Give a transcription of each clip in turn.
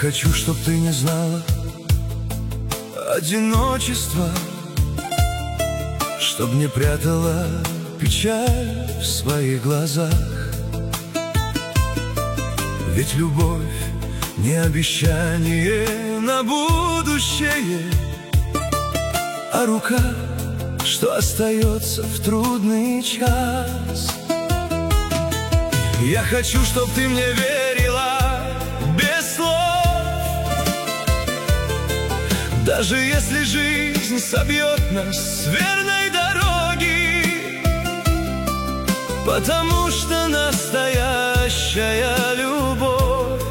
хочу, чтоб ты не знала одиночества, чтоб не прятала печаль в своих глазах. Ведь любовь не обещание на будущее, а рука, что остается в трудный час. Я хочу, чтоб ты мне верила без слов, даже если жизнь собьет нас с верной дороги, потому что настоящая любовь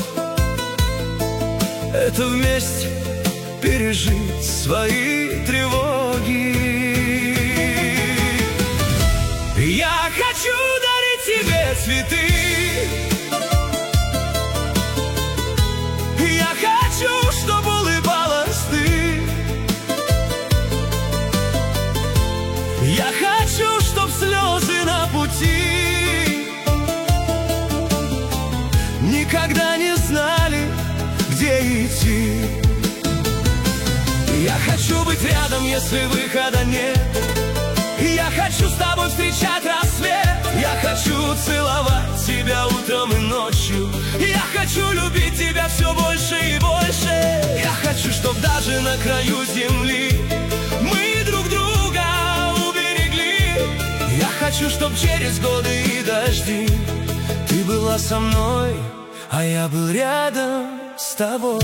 — это вместе пережить свои тревоги. Я хочу дарить тебе цветы, я хочу, чтобы улыбалась ты, я хочу, чтоб слезы на пути никогда не знали, где идти. Я хочу быть рядом, если выхода нет, я хочу с тобой встречать рассвет, я хочу целовать тебя утром и ночью, я хочу любить тебя все больше и больше. Я хочу, чтоб даже на краю земли мы друг друга уберегли. Я хочу, чтоб через годы и дожди ты была со мной, а я был рядом с тобой.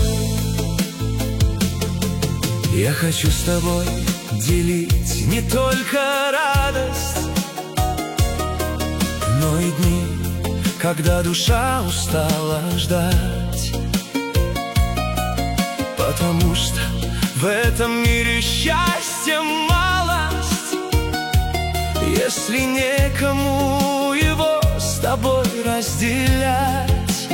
Я хочу с тобой делить не только радость, но и дни, когда душа устала ждать. Потому что в этом мире счастья малость, если некому его с тобой разделять.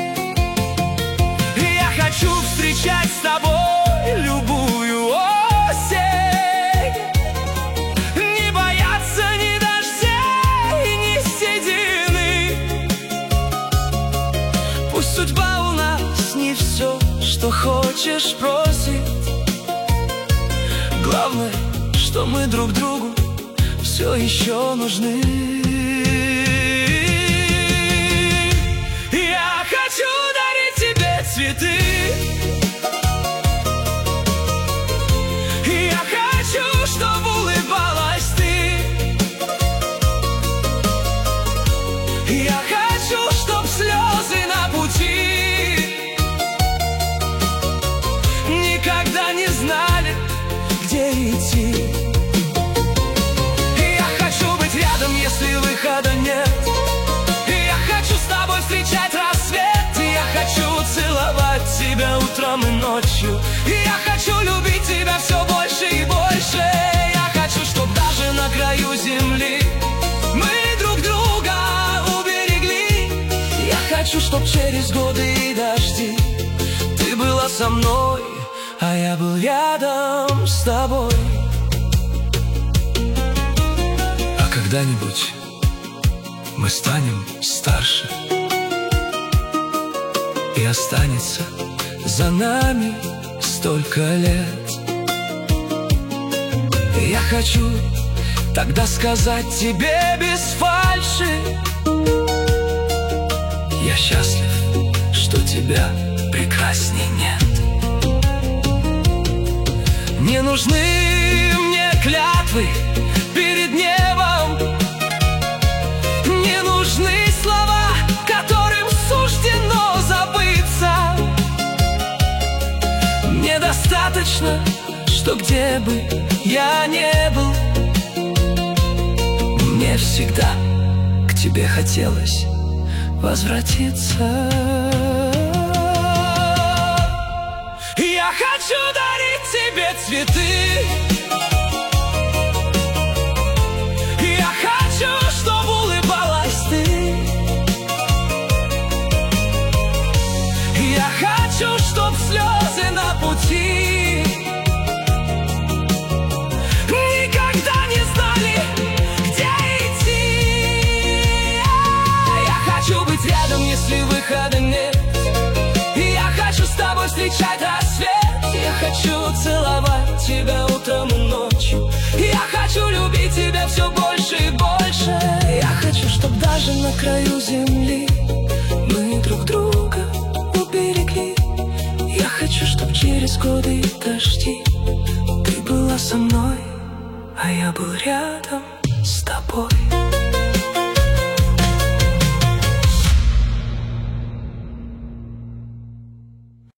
Я хочу встречать с тобой любую осень, не бояться ни дождей, ни седины. Пусть судьба у нас не все, что хочешь, просит. Главное, что мы друг другу все еще нужны. Я хочу дарить тебе цветы, я хочу, чтобы улыбалась ты, я хочу, чтоб слезы на пути никогда не знали, где идти. Я хочу быть рядом, если выхода нет, я хочу с тобой встречать рассвет, я хочу целовать тебя утром и ночью, я хочу любить тебя все больше и больше. Я хочу, чтоб даже на краю земли мы друг друга уберегли. Я хочу, чтоб через годы и дожди ты была со мной, а я был рядом с тобой. А когда-нибудь мы станем старше, и останется за нами столько лет. Я хочу тогда сказать тебе без фальши: я счастлив, что тебя прекрасней нет. Не нужны мне клятвы перед небом, не нужны слова, которым суждено забыться. Мне достаточно, что где бы я не был, мне всегда к тебе хотелось возвратиться. Я хочу дарить тебе цветы, я хочу, чтобы улыбалась ты, я хочу, чтоб слезы на пути никогда не знали, где идти. Я хочу быть рядом, если выхода нет, даже на краю земли мы друг друга уберегли. Я хочу, чтоб через годы и дожди ты была со мной, а я был рядом с тобой.